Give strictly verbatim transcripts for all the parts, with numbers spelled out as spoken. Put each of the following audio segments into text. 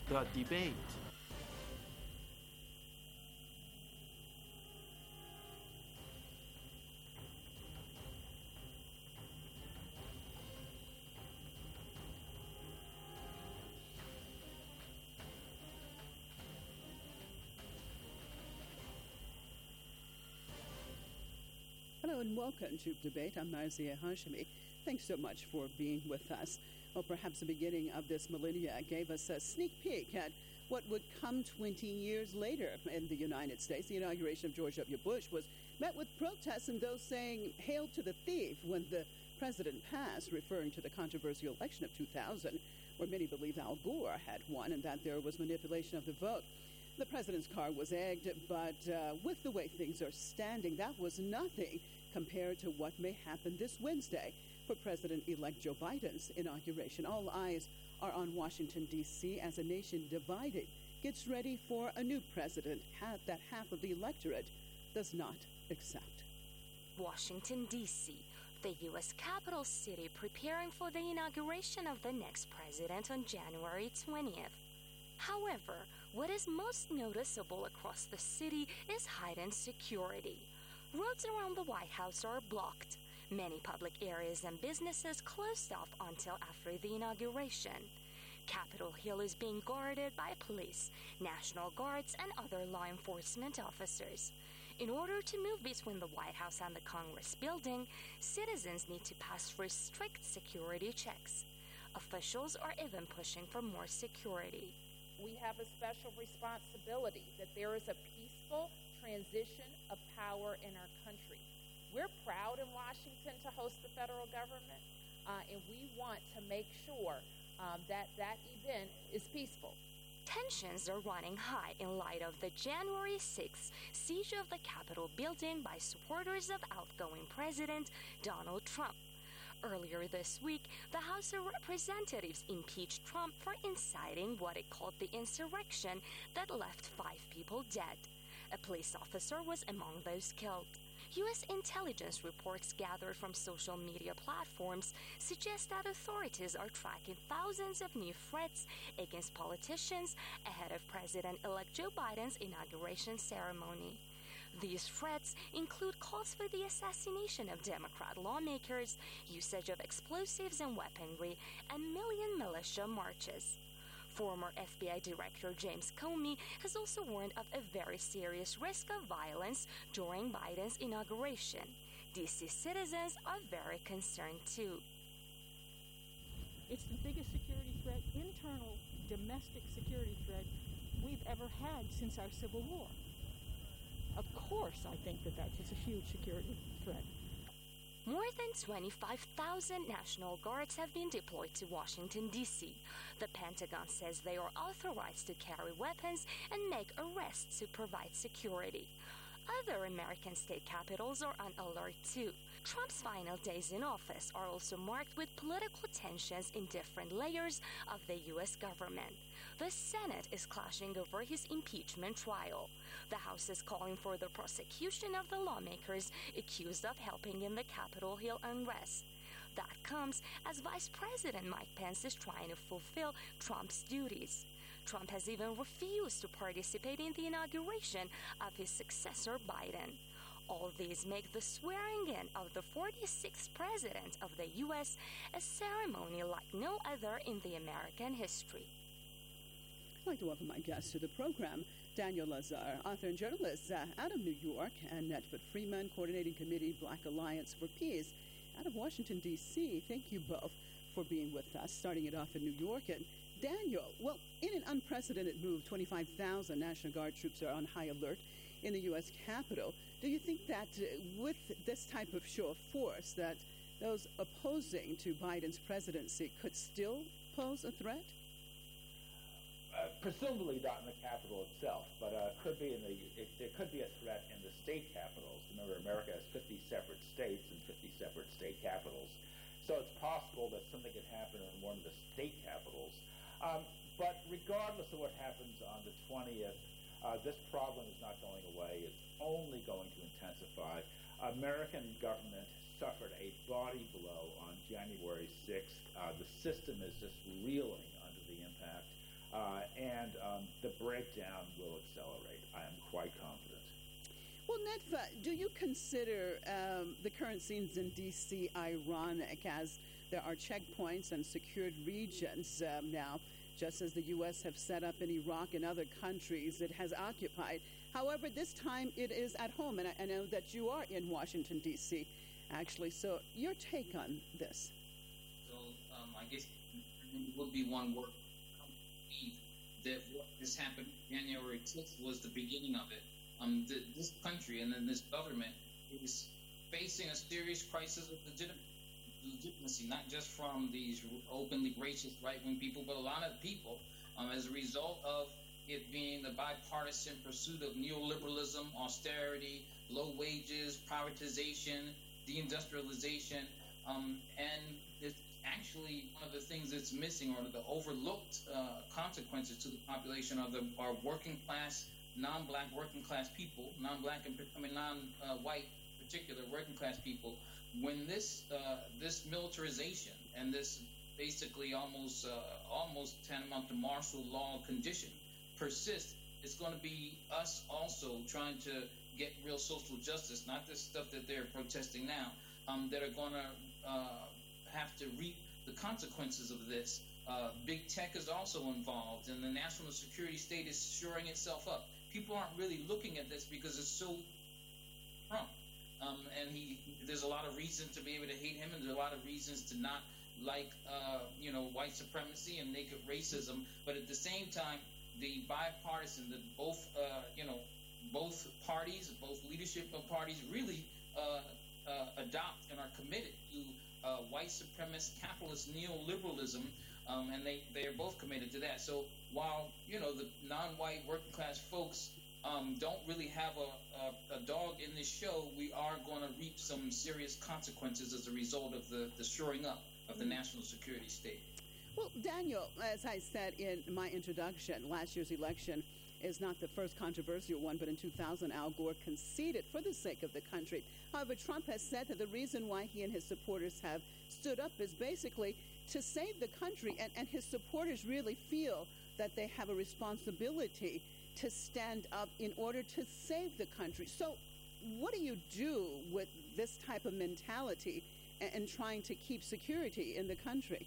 The Debate. Hello and welcome to Debate. I'm Marzia Hashemi. Thanks so much for being with us. Well, perhaps the beginning of this millennia gave us a sneak peek at what would come twenty years later in the United States. The inauguration of George W. Bush was met with protests and those saying, "Hail to the thief," when the president passed, referring to the controversial election of two thousand, where many believe Al Gore had won and that there was manipulation of the vote. The president's car was egged, but uh, with the way things are standing, that was nothing compared to what may happen this Wednesday for President-elect Joe Biden's inauguration. All eyes are on Washington, D C as a nation divided gets ready for a new president that half of the electorate does not accept. Washington, D C, the U S capital city, preparing for the inauguration of the next president on January twentieth. However, what is most noticeable across the city is heightened security. Roads around the White House are blocked. Many public areas and businesses closed off until after the inauguration. Capitol Hill is being guarded by police, National Guards, and other law enforcement officers. In order to move between the White House and the Congress building, citizens need to pass through strict security checks. Officials are even pushing for more security. We have a special responsibility that there is a peaceful transition of power in our country. We're proud in Washington to host the federal government, uh, and we want to make sure um, that that event is peaceful. Tensions are running high in light of the January sixth siege of the Capitol building by supporters of outgoing President Donald Trump. Earlier this week, the House of Representatives impeached Trump for inciting what it called the insurrection that left five people dead. A police officer was among those killed. U S intelligence reports gathered from social media platforms suggest that authorities are tracking thousands of new threats against politicians ahead of President-elect Joe Biden's inauguration ceremony. These threats include calls for the assassination of Democrat lawmakers, usage of explosives and weaponry, and million militia marches. Former F B I Director James Comey has also warned of a very serious risk of violence during Biden's inauguration. D C citizens are very concerned too. It's the biggest security threat, internal domestic security threat we've ever had since our Civil War. Of course, I think that that is a huge security threat. More than twenty-five thousand National Guards have been deployed to Washington, D C. The Pentagon says they are authorized to carry weapons and make arrests to provide security. Other American state capitals are on alert too. Trump's final days in office are also marked with political tensions in different layers of the U S government. The Senate is clashing over his impeachment trial. The House is calling for the prosecution of the lawmakers accused of helping in the Capitol Hill unrest. That comes as Vice President Mike Pence is trying to fulfill Trump's duties. Trump has even refused to participate in the inauguration of his successor, Biden. All these make the swearing-in of the forty-sixth president of the U S a ceremony like no other in the American history. I'd like to welcome my guest to the program, Daniel Lazare, author and journalist uh, out of New York, and Netford Freeman, Coordinating Committee, Black Alliance for Peace, out of Washington, D C Thank you both for being with us, starting it off in New York. And Daniel, well, in an unprecedented move, twenty-five thousand National Guard troops are on high alert in the U S Capitol. Do you think that uh, with this type of show of force, that those opposing to Biden's presidency could still pose a threat? Uh, presumably not in the Capitol itself, but uh, could be in the. It, there could be a threat in the state capitals. Remember, America has fifty separate states and fifty separate state capitals, so it's possible that something could happen in one of the state capitals. Um, but regardless of what happens on the twentieth, uh, this problem is not going away. It's only going to intensify. American government suffered a body blow on January sixth. Uh, the system is just reeling under the impact. Uh, and um, the breakdown will accelerate. I am quite confident. Well, Netfa, do you consider um, the current scenes in D C ironic, as there are checkpoints and secured regions um, now, just as the U S have set up in Iraq and other countries it has occupied? However, this time it is at home, and I, I know that you are in Washington, D C, actually. So your take on this? So um, I guess it would be one word that what has happened January sixth was the beginning of it. Um, the, this country and then this government is facing a serious crisis of legit- legitimacy, not just from these openly racist right-wing people, but a lot of people, um, as a result of it being the bipartisan pursuit of neoliberalism, austerity, low wages, privatization, deindustrialization, um, and it's actually one of the things that's missing, or the overlooked uh, consequences to the population are the are working class, non-black working class people, non-black and I mean non-white uh, particular working class people. When this uh, this militarization and this basically almost uh, almost tantamount to martial law condition persists, it's going to be us also trying to get real social justice, not this stuff that they're protesting now, um, that are going to uh, have to reap the consequences of this. Uh, big tech is also involved, and the national security state is shoring itself up. People aren't really looking at this because it's so Trump. Um, and he, there's a lot of reasons to be able to hate him, and there's a lot of reasons to not like, uh, you know, white supremacy and naked racism. But at the same time, the bipartisan, the both, uh, you know, both parties, both leadership of parties really uh, uh, adopt and are committed to uh, white supremacist capitalist neoliberalism, um, and they, they are both committed to that. So while, you know, the non-white working class folks um, don't really have a, a, a dog in this show, we are going to reap some serious consequences as a result of the, the shoring up of the national security state. Well, Daniel, as I said in my introduction, last year's election is not the first controversial one, but in two thousand, Al Gore conceded for the sake of the country. However, Trump has said that the reason why he and his supporters have stood up is basically to save the country, and, and his supporters really feel that they have a responsibility to stand up in order to save the country. So what do you do with this type of mentality and, and trying to keep security in the country?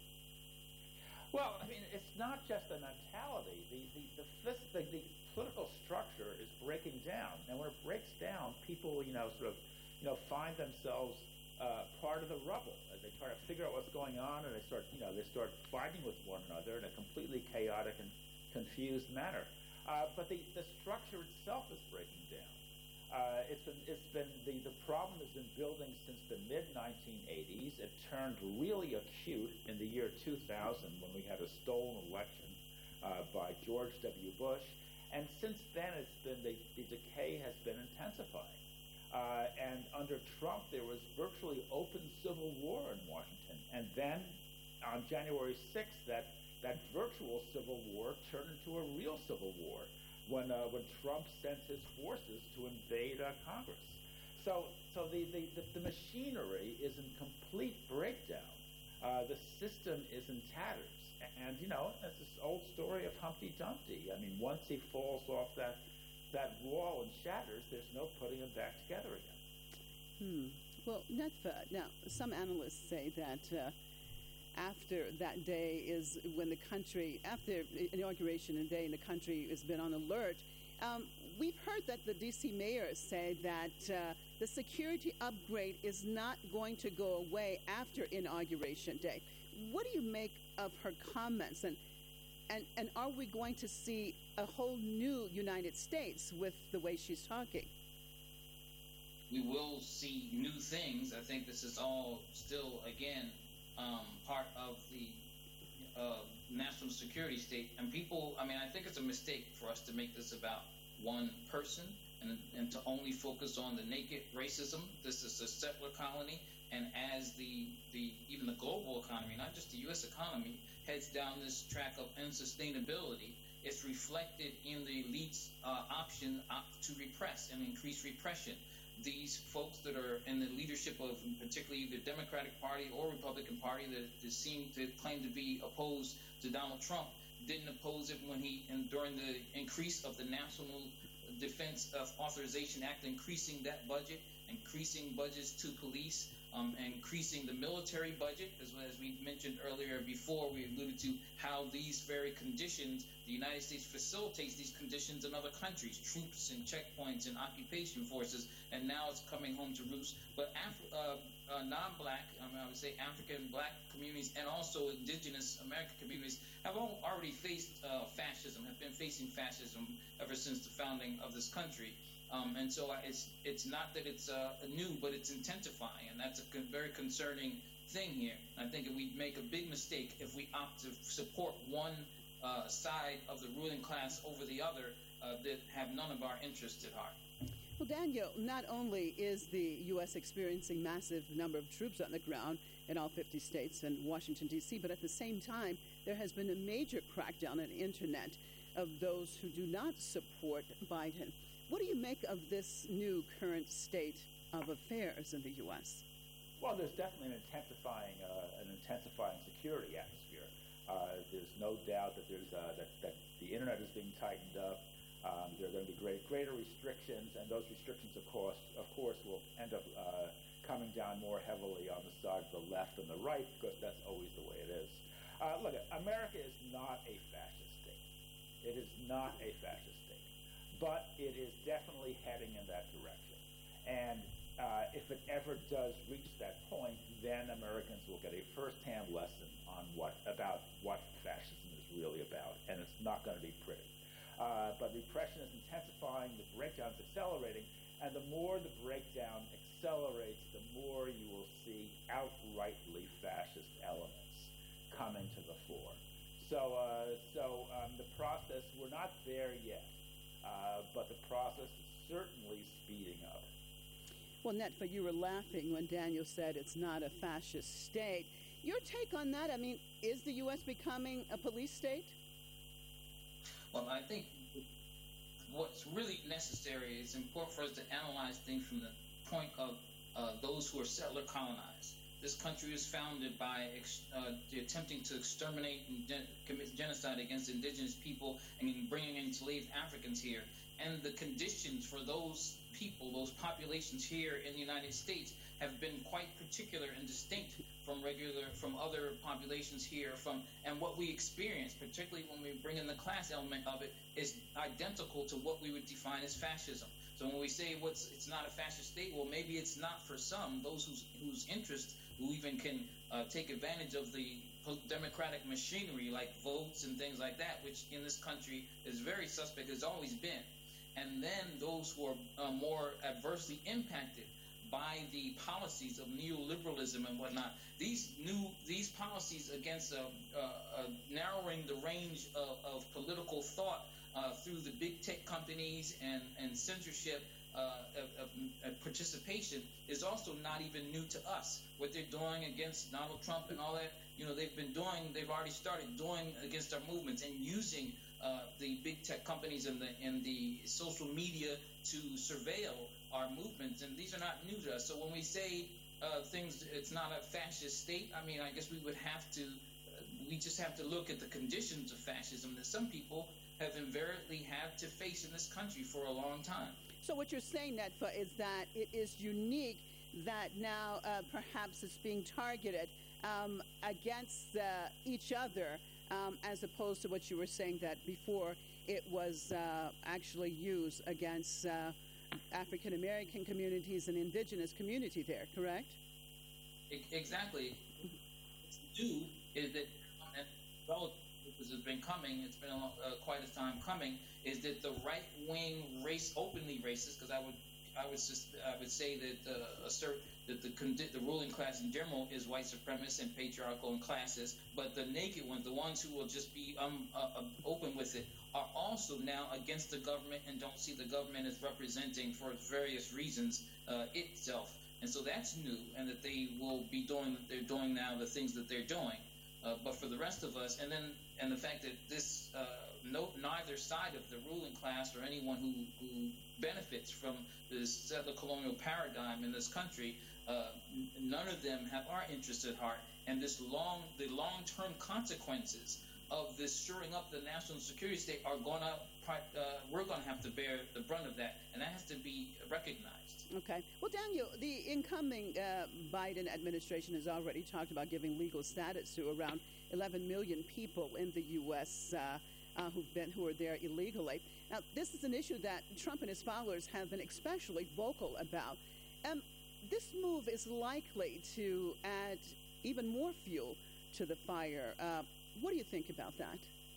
Well, I mean, it's not just a mentality. The the, the, the, the political structure is breaking down. And when it breaks down, people, you know, sort of, you know, find themselves uh, part of the rubble. As they try to figure out what's going on, and they start, you know, they start fighting with one another in a completely chaotic and confused manner. Uh, but the, the structure itself is breaking down. Uh, it's been, it's been the, the problem has been building since the mid nineteen eighties. It turned really acute in the year two thousand when we had a stolen election uh, by George W. Bush. And since then, it's been the, the decay has been intensifying. Uh, and under Trump, there was virtually open civil war in Washington. And then on January sixth, that, that virtual civil war turned into a real civil war when uh, when Trump sent his forces to invade uh, Congress. So so the, the, the, the machinery is in complete breakdown. Uh, the system is in tatters. And, you know, it's this old story of Humpty Dumpty. I mean, once he falls off that that wall and shatters, there's no putting him back together again. Hmm. Well, Netfa, now, some analysts say that uh, after that day is when the country, after inauguration day, and the country has been on alert. Um, we've heard that the D C mayor say that uh, the security upgrade is not going to go away after inauguration day. What do you make of her comments, and and and are we going to see a whole new United States with the way she's talking? We will see new things. I think this is all still, again, um, part of the uh, national security state. And people, I mean, I think it's a mistake for us to make this about one person and, and to only focus on the naked racism. This is a settler colony. And as the, the even the global economy, not just the U S economy, heads down this track of unsustainability, it's reflected in the elite's uh, option op- to repress and increase repression. These folks that are in the leadership of particularly the Democratic Party or Republican Party that, that seem to claim to be opposed to Donald Trump, didn't oppose it when he, and during the increase of the National Defense Authorization Act, increasing that budget, increasing budgets to police, um, increasing the military budget, as, as we mentioned earlier before, we alluded to how these very conditions, the United States facilitates these conditions in other countries, troops and checkpoints and occupation forces, and now it's coming home to roost. But Af- uh, uh, non-black, I, mean, I would say African black communities and also indigenous American communities have all already faced uh, fascism, have been facing fascism ever since the founding of this country. Um, and so it's it's not that it's uh, new, but it's intensifying, and that's a con- very concerning thing here. I think if we make a big mistake if we opt to support one uh, side of the ruling class over the other uh, that have none of our interests at heart. Well, Daniel, not only is the U S experiencing massive number of troops on the ground in all fifty states and Washington, D C, but at the same time, there has been a major crackdown on the internet of those who do not support Biden. What do you make of this new current state of affairs in the U S? Well, there's definitely an intensifying, uh, an intensifying security atmosphere. Uh, there's no doubt that there's uh, that, that the internet is being tightened up. Um, there are going to be great, greater restrictions, and those restrictions, of course, of course, will end up uh, coming down more heavily on the side of the left and the right, because that's always the way it is. Uh, look, America is not a fascist state. It is not a fascist state, but it is definitely heading in that direction. And uh, if it ever does reach that point, then Americans will get a first-hand lesson on what about what fascism is really about, and it's not going to be pretty. Uh, but repression is intensifying, the breakdown is accelerating, and the more the breakdown accelerates, the more you will see outrightly fascist elements coming to the fore. So, uh, so um, the process, we're not there yet, uh, but the process is certainly speeding up. Well, Netfa, you were laughing when Daniel said it's not a fascist state. Your take on that? I mean, is the U S becoming a police state? Well, I think what's really necessary is important for us to analyze things from the point of uh, those who are settler colonized. This country was founded by ex- uh, attempting to exterminate and gen- commit genocide against indigenous people and bringing enslaved Africans here. And the conditions for those people, those populations here in the United States, have been quite particular and distinct from regular, from other populations here. From and what we experience, particularly when we bring in the class element of it, is identical to what we would define as fascism. So when we say what's it's not a fascist state, well, maybe it's not for some, those whose whose interest, who even can uh, take advantage of the democratic machinery like votes and things like that, which in this country is very suspect, has always been. And then those who are uh, more adversely impacted by the policies of neoliberalism and whatnot. These new these policies against uh, uh, uh, narrowing the range of, of political thought uh, through the big tech companies and, and censorship uh, of, of, of participation is also not even new to us. What they're doing against Donald Trump and all that, you know, they've been doing, they've already started doing against our movements and using uh, the big tech companies and the and the social media to surveil our movements, and these are not new to us. So when we say uh, things, it's not a fascist state, I mean, I guess we would have to, uh, we just have to look at the conditions of fascism that some people have invariably had to face in this country for a long time. So what you're saying, Netfa, is that it is unique that now uh, perhaps it's being targeted um, against uh, each other, um, as opposed to what you were saying that before it was uh, actually used against uh, African American communities and indigenous community there, correct? Exactly. What's new is that, and relative, because it's been coming, it's been a long, uh, quite a time coming, is that the right-wing race, openly racist, because I would, I would, just, I would say that uh, assert that the the ruling class in general is white supremacist and patriarchal and classist, but the naked ones, the ones who will just be um, uh, open with it, are also now against the government and don't see the government as representing, for various reasons, uh, itself. And so that's new, and that they will be doing, they're doing now the things that they're doing. Uh, but for the rest of us, and then, and the fact that this, uh, no, neither side of the ruling class or anyone who, who benefits from this settler colonial paradigm in this country, uh, none of them have our interests at heart. And this long, the long-term consequences of this shoring up the national security state are going to, uh, we're going to have to bear the brunt of that, and that has to be recognized. Okay. Well, Daniel, the incoming uh, Biden administration has already talked about giving legal status to around eleven million people in the U S uh, uh, who've been who are there illegally. Now, this is an issue that Trump and his followers have been especially vocal about. Um, this move is likely to add even more fuel to the fire. Uh, what do you think about that?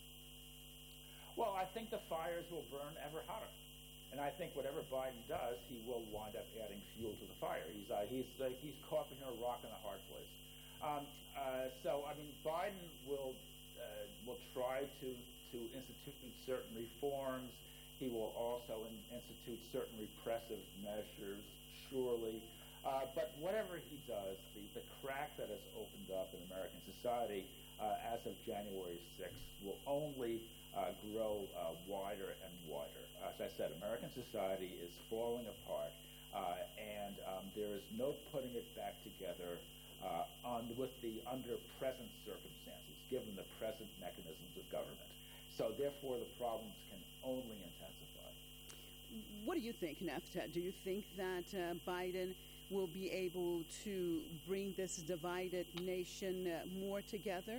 Well, I think the fires will burn ever hotter. And I think whatever Biden does, he will wind up adding fuel to the fire. He's uh, he's uh, he's caught between a rock and a hard place. Um, uh, so I mean, Biden will uh, will try to to institute certain reforms. He will also in, institute certain repressive measures, surely. Uh, but whatever he does, the, the crack that has opened up in American society uh, as of January sixth will only uh, grow uh, wider and wider. As I said, American society is falling apart, uh, and um, there is no putting it back together uh, on, with the under present circumstances, given the present mechanisms of government. So therefore, the problems can only intensify. What do you think, Nefta? Do you think that uh, Biden will be able to bring this divided nation uh, more together?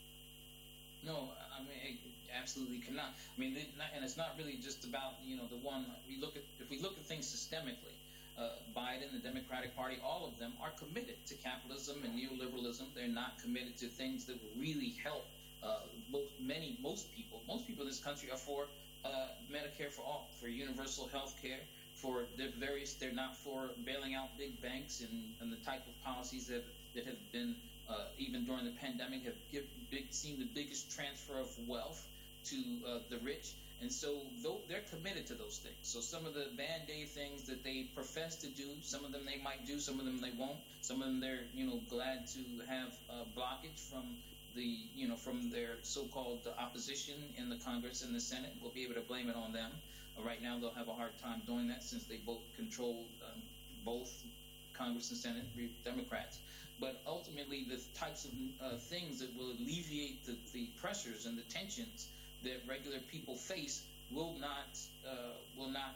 No, I mean, it absolutely cannot. I mean, it not, and it's not really just about, you know, the one. We look at if we look at things systemically, uh, Biden, the Democratic Party, all of them are committed to capitalism and neoliberalism. They're not committed to things that will really help uh, most, many, most people. Most people in this country are for uh, Medicare for all, for universal health care, for the various. They're not for bailing out big banks and, and the type of policies that that have been. Uh, even during the pandemic, have give, big, seen the biggest transfer of wealth to uh, the rich. And so though they're committed to those things. So some of the Band-Aid things that they profess to do, some of them they might do, some of them they won't. Some of them they're, you know, glad to have uh, blockage from the, you know, from their so-called opposition in the Congress and the Senate. We'll be able to blame it on them. Uh, right now they'll have a hard time doing that since they both control um, both Congress and Senate, Democrats. But ultimately, the types of uh, things that will alleviate the, the pressures and the tensions that regular people face will not uh, will not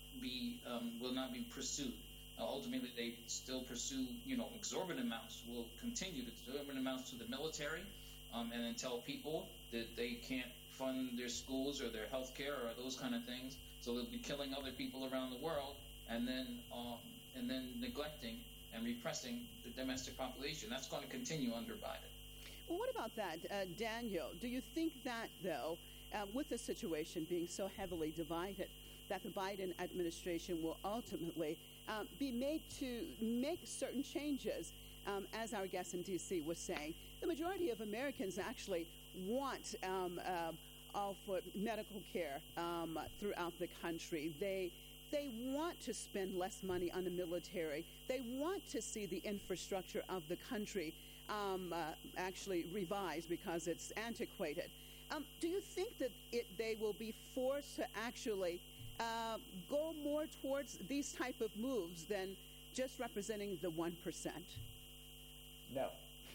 be um, will not be pursued. Uh, ultimately, they still pursue, you know, exorbitant amounts. Will continue to exorbitant amounts to the military, um, and then tell people that they can't fund their schools or their health care or those kind of things. So they'll be killing other people around the world, and then um, and then neglecting and repressing the domestic population. That's going to continue under Biden. Well, what about that, uh, Daniel? Do you think that, though, uh, with the situation being so heavily divided, that the Biden administration will ultimately um, be made to make certain changes? Um, as our guest in D C was saying, the majority of Americans actually want um, uh, all for medical care um, throughout the country. They They want to spend less money on the military. They want to see the infrastructure of the country um, uh, actually revised because it's antiquated. Um, do you think that it, they will be forced to actually uh, go more towards these type of moves than just representing the one percent? No.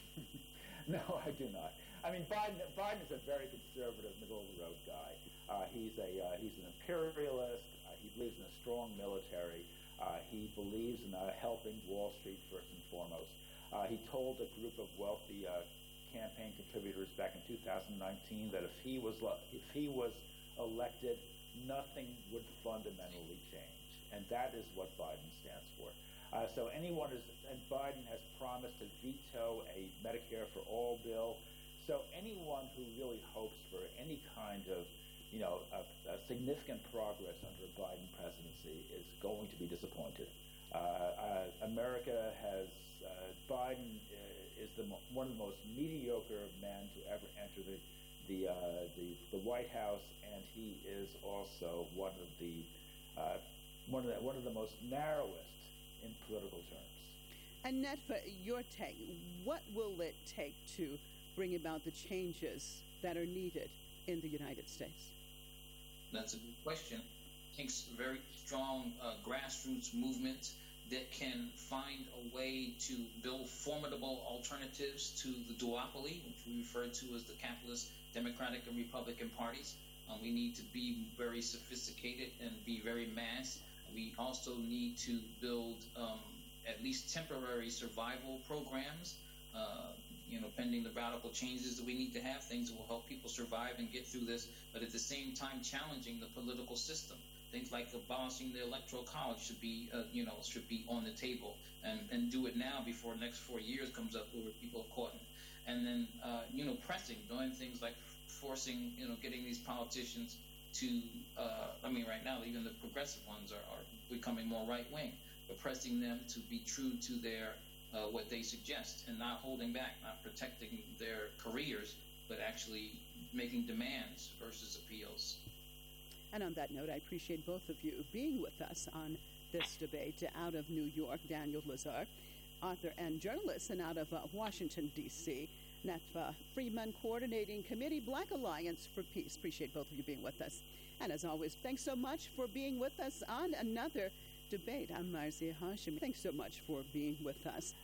No, I do not. I mean, Biden, Biden is a very conservative, middle-of-the-road guy. Uh, he's a uh, he's an imperialist. He believes in a strong military. Uh, he believes in uh, helping Wall Street first and foremost. Uh, he told a group of wealthy uh, campaign contributors back in two thousand nineteen that if he was if he was elected, nothing would fundamentally change, and that is what Biden stands for. Uh, so anyone is, and Biden has promised to veto a Medicare for all bill. So anyone who really hopes for any kind of you know, a, a significant progress under a Biden presidency is going to be disappointed. Uh, uh, America has, uh, Biden is the mo- one of the most mediocre men to ever enter the the, uh, the the White House, and he is also one of the uh, one of the, one of the most narrowest in political terms. And Netfa, your take, what will it take to bring about the changes that are needed in the United States? That's a good question. It takes a very strong uh, grassroots movement that can find a way to build formidable alternatives to the duopoly, which we refer to as the capitalist Democratic and Republican parties. Um, we need to be very sophisticated and be very mass. We also need to build um, at least temporary survival programs, uh, you know, pending the radical changes that we need to have, things that will help people survive and get through this, but at the same time challenging the political system. Things like abolishing the electoral college should be, uh, you know, should be on the table, and, and do it now before the next four years comes up where people are caught. In. And then, uh, you know, pressing, doing things like forcing, you know, getting these politicians to, uh, I mean, right now, even the progressive ones are, are becoming more right-wing, but pressing them to be true to their, uh, what they suggest, and not holding back, not protecting their careers, but actually making demands versus appeals. And on that note, I appreciate both of you being with us on this debate. Out of New York, Daniel Lazare, author and journalist, and out of uh, Washington, D C, Netfa Freeman, Coordinating Committee, Black Alliance for Peace. Appreciate both of you being with us. And as always, thanks so much for being with us on another debate. I'm Marzieh Hashemi. Thanks so much for being with us.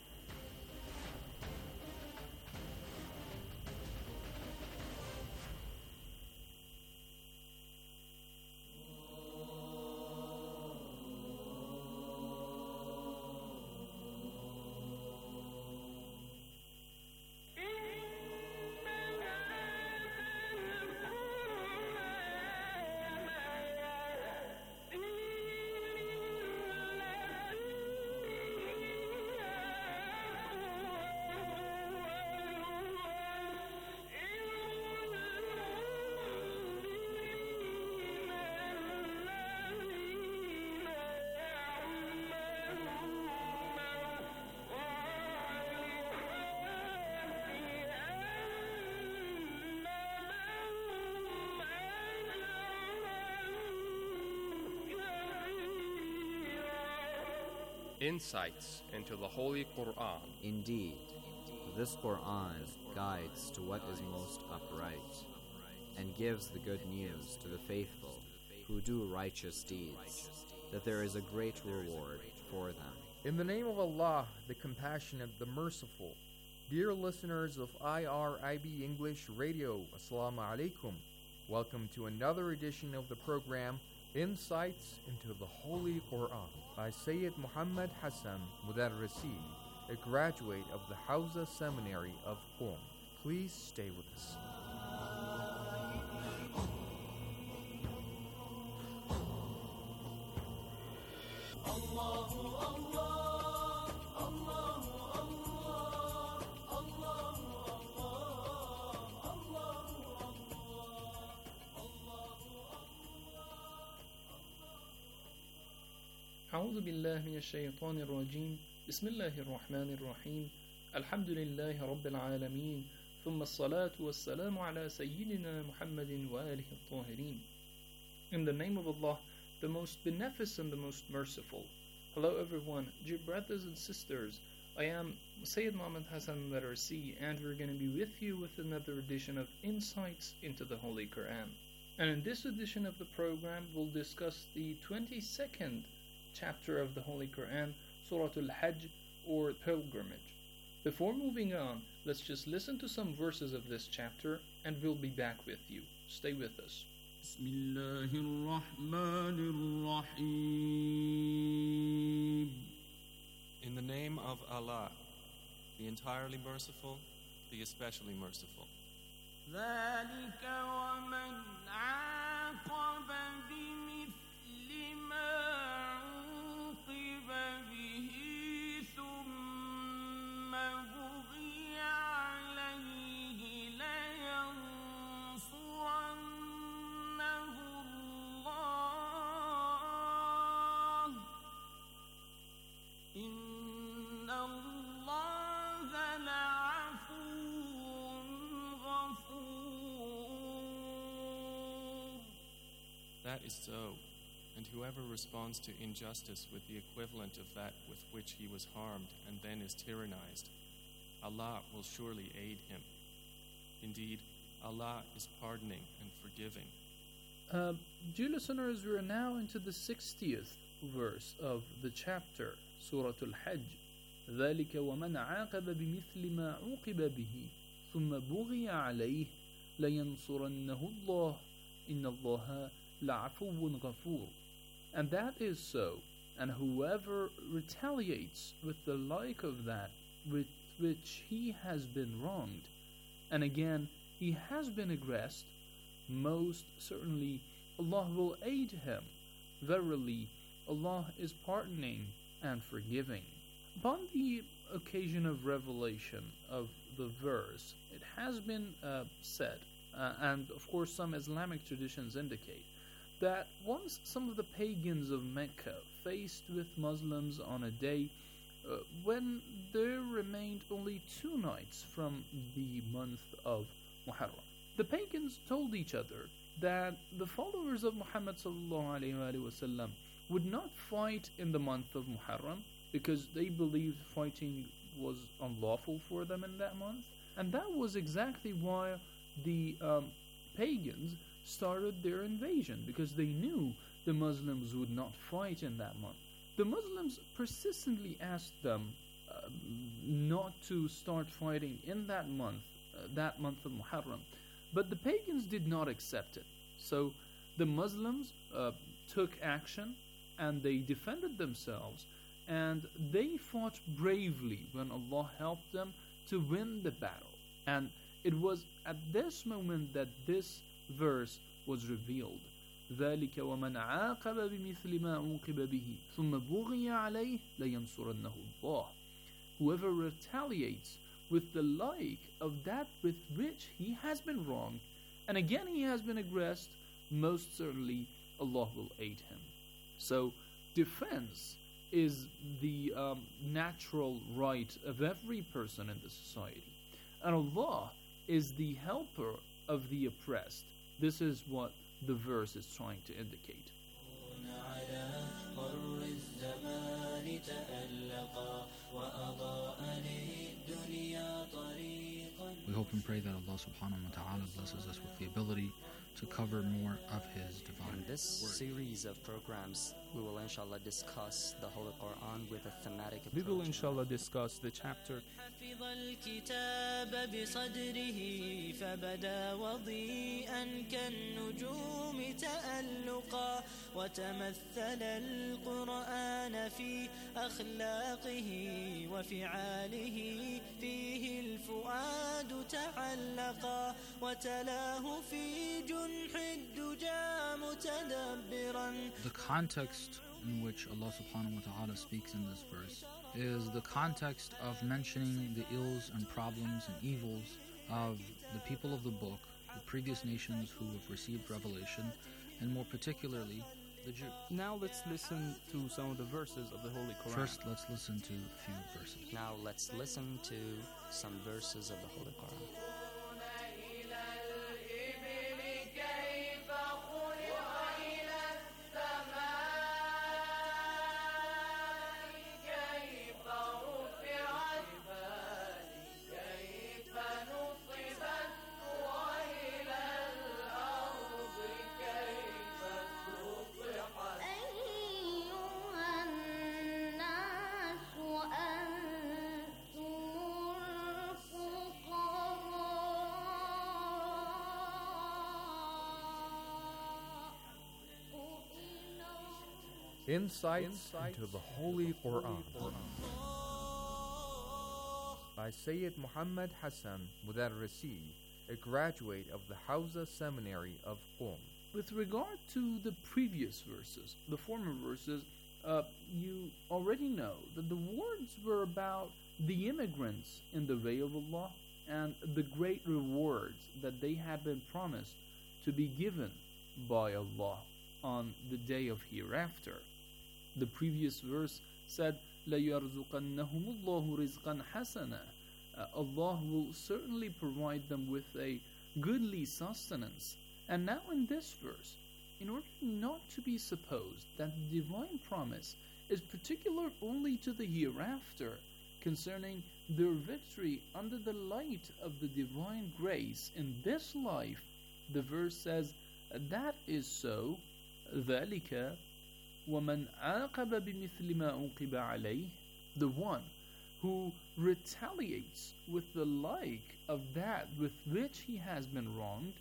Insights into the Holy Quran. Indeed, this Quran guides to what is most upright, and gives the good news to the faithful who do righteous deeds, that there is a great reward for them. In the name of Allah, the Compassionate, the Merciful. Dear listeners of I R I B English Radio, Assalamu alaikum. Welcome to another edition of the program, Insights into the Holy Quran, by Sayyid Muhammad Hassan Mudarrisi, a graduate of the Hawza Seminary of Qom. Please stay with us. أعوذ بالله من الشيطان الرجيم بسم الله الرحمن الرحيم الحمد لله رب العالمين ثم الصلاة والسلام على سيدنا محمد وآله الطاهرين. In the name of Allah, the most beneficent, the most merciful. Hello everyone, dear brothers and sisters. I am Sayyid Muhammad Hassan Mudarrisi, and we're going to be with you with another edition of Insights into the Holy Quran. And in this edition of the program, we'll discuss the twenty-second chapter of the Holy Quran, Surah Al-Hajj, or Pilgrimage. Before moving on, let's just listen to some verses of this chapter, and we'll be back with you. Stay with us. Bismillahirrahmanirrahim. In the name of Allah, the entirely merciful, the especially merciful. ذلك ومن عاقب بمثل ما عوقب به ثم بغي عليه لينصرنه الله إن الله لعفو غفور. That is so. And whoever responds to injustice with the equivalent of that with which he was harmed and then is tyrannized, Allah will surely aid him. Indeed, Allah is pardoning and forgiving. Uh, dear listeners, we are now into the sixtieth verse of the chapter, Surah Al-Hajj. ذلك ومن عاقب بمثل ما عوقب به ثم بغي عليه لينصرنه الله إن الله لعفو غفور. And that is so, and whoever retaliates with the like of that with which he has been wronged, and again he has been aggressed, most certainly Allah will aid him. Verily, Allah is pardoning and forgiving. Upon the occasion of revelation of the verse, it has been uh, said, uh, and of course some Islamic traditions indicate, that once some of the pagans of Mecca faced with Muslims on a day uh, when there remained only two nights from the month of Muharram, the pagans told each other that the followers of Muhammad sallallahu alaihi wasallam would not fight in the month of Muharram because they believed fighting was unlawful for them in that month. And that was exactly why the um, pagans started their invasion, because they knew the Muslims would not fight in that month. The Muslims persistently asked them uh, not to start fighting in that month, uh, that month of Muharram, but the pagans did not accept it. So the Muslims uh, took action and they defended themselves, and they fought bravely when Allah helped them to win the battle. And it was at this moment that this verse was revealed. ذلك ومن عاقب بمثل ما عوقب به ثم بغي عليه لينصرنه الله. Whoever retaliates with the like of that with which he has been wronged, and again he has been aggressed, most certainly Allah will aid him. So defense is the um, natural right of every person in the society, and Allah is the helper of the oppressed. This is what the verse is trying to indicate. We hope and pray that Allah subhanahu wa ta'ala blesses us with the ability to cover more of His divine In this word. series of programs, we will inshallah discuss the Holy Quran with a thematic approach. We will inshallah discuss the chapter حفظ الكتاب بصدره فبدا وضيئا كالنجوم تألقا وتمثل القرآن في أخلاقه وفعاله فيه الفؤاد تعلقا وتلاه في جنح الدجى متدبرا. The context in which Allah subhanahu wa ta'ala speaks in this verse is the context of mentioning the ills and problems and evils of the people of the book, the previous nations who have received revelation, and more particularly the Jews. Now let's listen to some of the verses of the Holy Quran. First, let's listen to a few verses. Now let's listen to some verses of the Holy Quran. Insights into the Holy Quran by Sayyid Muhammad Hassan Mudarrisi, a graduate of the Hawza Seminary of Qom. With regard to the previous verses, the former verses, uh, you already know that the words were about the immigrants in the way of Allah and the great rewards that they had been promised to be given by Allah on the day of hereafter. The previous verse said, لَيَرْزُقَنَّهُمُ اللَّهُ رِزْقًا حَسَنًا. Uh, Allah will certainly provide them with a goodly sustenance. And now in this verse, in order not to be supposed that the divine promise is particular only to the hereafter concerning their victory under the light of the divine grace in this life, the verse says, that is so, ذَلِكَ وَمَنْ عَاقَبَ بِمِثْلِ مَا عُوقِبَ عَلَيْهِ, the one who retaliates with the like of that with which he has been wronged,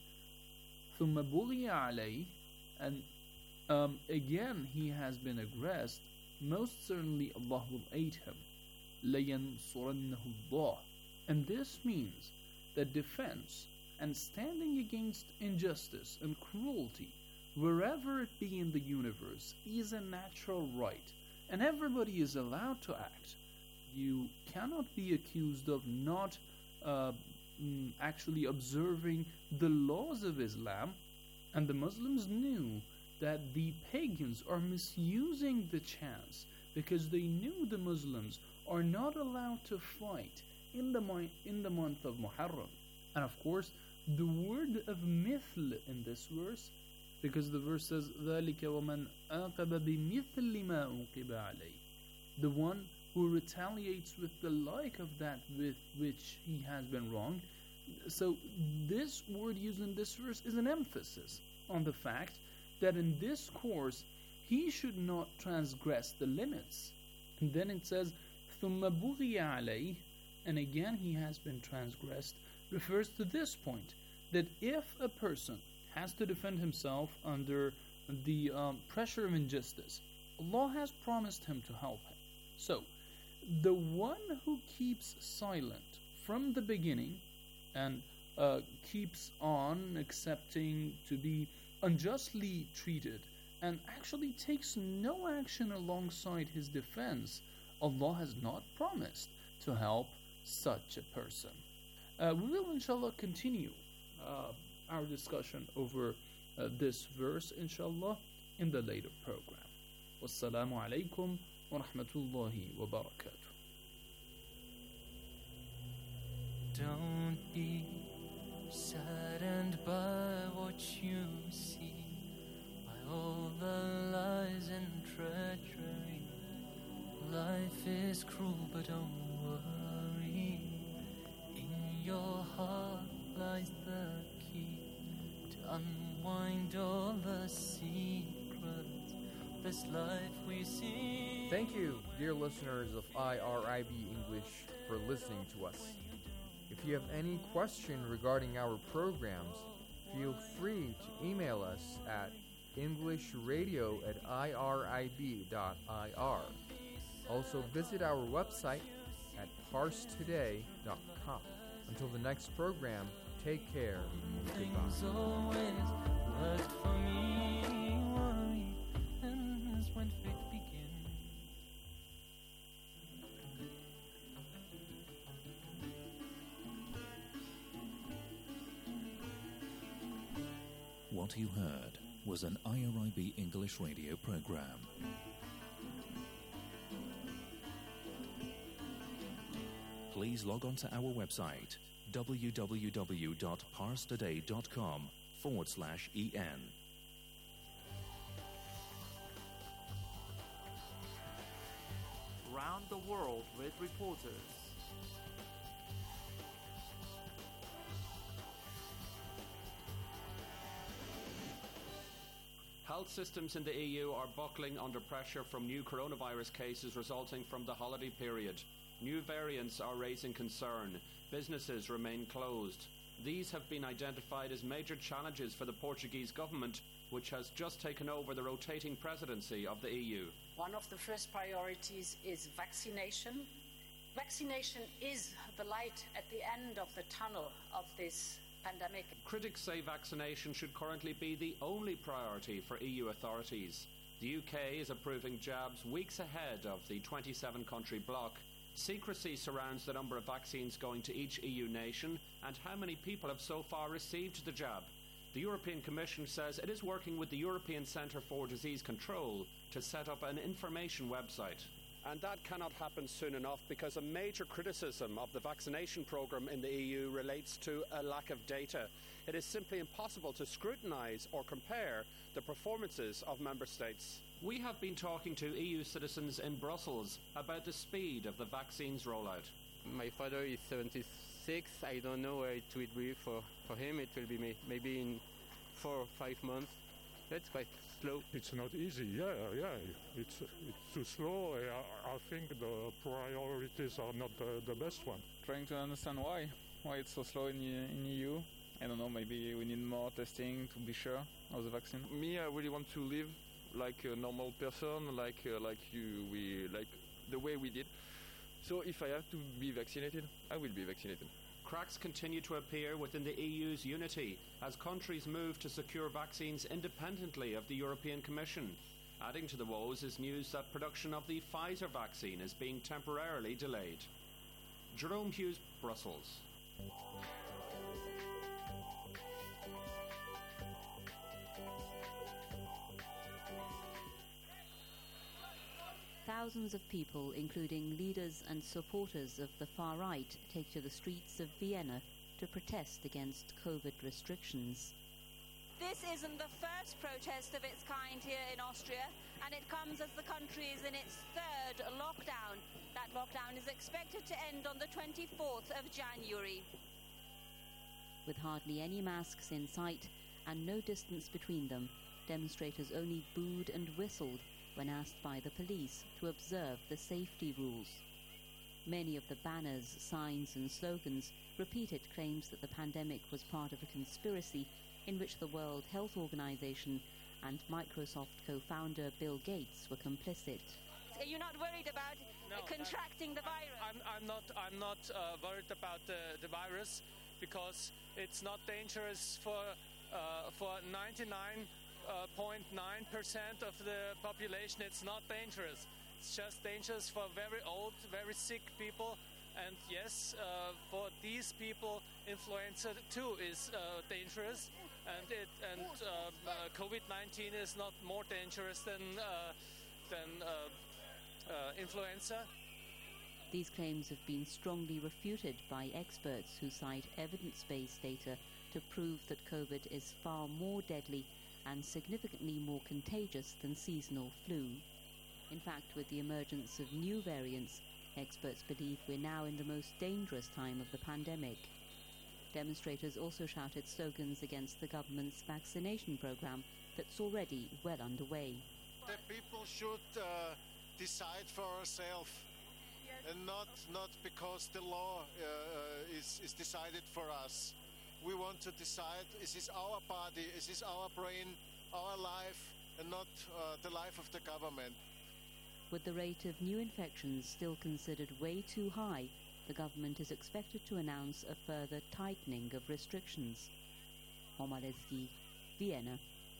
ثُمَّ بُغِيَ عَلَيْهِ, and um, again he has been aggressed, most certainly Allah will aid him. لَيَنْصُرَنَّهُ اللَّهُ. And this means that defense and standing against injustice and cruelty, wherever it be in the universe, is a natural right, and everybody is allowed to act. You cannot be accused of not uh, mm, actually observing the laws of Islam, and the Muslims knew that the pagans are misusing the chance because they knew the Muslims are not allowed to fight in the, in the month of Muharram. And of course, the word of mithl in this verse, because the verse says ذَلِكَ وَمَنْ عَاقَبَ بِمِثْلِ مَا عُوقِبَ عَلَيْهِ, the one who retaliates with the like of that with which he has been wronged. So this word used in this verse is an emphasis on the fact that in this course he should not transgress the limits. And then it says ثُمَّ بُغِيَ عَلَيْهِ, and again he has been transgressed, refers to this point, that if a person has to defend himself under the um, pressure of injustice, Allah has promised him to help him. So, the one who keeps silent from the beginning and uh, keeps on accepting to be unjustly treated and actually takes no action alongside his defense, Allah has not promised to help such a person. Uh, we will inshallah continue uh, our discussion over uh, this verse inshallah in the later program. Wassalamu alaikum wa rahmatullahi wa barakatuh. Don't be saddened by what you see, by all the lies and treachery. Life is cruel, but don't worry. In your heart lies the key to unwind all the secrets of this life we see. Thank you, dear listeners of I R I B English, for listening to us. If you have any question regarding our programs, feel free to email us at englishradio at I R I B dot I R. Also visit our website at parse today dot com. Until the next program, take care and Things goodbye. always worked for me. Worry ends when faith begins. What you heard was an I R I B English radio program. Please log on to our website w w w dot parse today dot com forward slash en. Round the world with reporters. Health systems in the E U are buckling under pressure from new coronavirus cases resulting from the holiday period. New variants are raising concern. Businesses remain closed. These have been identified as major challenges for the Portuguese government, which has just taken over the rotating presidency of the E U. One of the first priorities is vaccination. Vaccination is the light at the end of the tunnel of this pandemic. Critics say vaccination should currently be the only priority for E U authorities. The U K is approving jabs weeks ahead of the twenty-seven country bloc. Secrecy surrounds the number of vaccines going to each E U nation and how many people have so far received the jab. The European Commission says it is working with the European Centre for Disease Control to set up an information website. And that cannot happen soon enough because a major criticism of the vaccination programme in the E U relates to a lack of data. It is simply impossible to scrutinise or compare the performances of member states. We have been talking to E U citizens in Brussels about the speed of the vaccines rollout. My father is seventy-six. I don't know where it will be for, for him. It will be may, maybe in four or five months. It's quite slow. It's not easy, yeah, yeah. It's it's too slow. I, I think the priorities are not the, the best one. Trying to understand why. Why it's so slow in, in E U. I don't know, maybe we need more testing to be sure of the vaccine. Me, I really want to live like a normal person, like uh, like you, we, like the way we did. So if I have to be vaccinated, I will be vaccinated. Cracks continue to appear within the E U's unity as countries move to secure vaccines independently of the European Commission. Adding to the woes is news that production of the Pfizer vaccine is being temporarily delayed. Jerome Hughes, Brussels. Thousands of people, including leaders and supporters of the far right, take to the streets of Vienna to protest against COVID restrictions. This isn't the first protest of its kind here in Austria, and it comes as the country is in its third lockdown. That lockdown is expected to end on the twenty-fourth of January. With hardly any masks in sight and no distance between them, demonstrators only booed and whistled when asked by the police to observe the safety rules. Many of the banners, signs and slogans repeated claims that the pandemic was part of a conspiracy in which the World Health Organization and Microsoft co-founder Bill Gates were complicit. Are you not worried about no, uh, contracting the virus? I'm, I'm not, I'm not uh, worried about the, the virus because it's not dangerous for, uh, for ninety-nine point nine percent of the population. It's not dangerous. It's just dangerous for very old, very sick people. And yes, uh, for these people, influenza too is uh, dangerous. And it and uh, uh, COVID nineteen is not more dangerous than uh, than uh, uh, influenza. These claims have been strongly refuted by experts who cite evidence-based data to prove that COVID is far more deadly and significantly more contagious than seasonal flu. In fact, with the emergence of new variants, experts believe we're now in the most dangerous time of the pandemic. Demonstrators also shouted slogans against the government's vaccination program that's already well underway. The people should uh, decide for ourselves, and not not because the law uh, is, is decided for us. We want to decide, is this our body, is this our brain, our life, and not uh, the life of the government. With the rate of new infections still considered way too high, the government is expected to announce a further tightening of restrictions. Omar Ezgi, Vienna.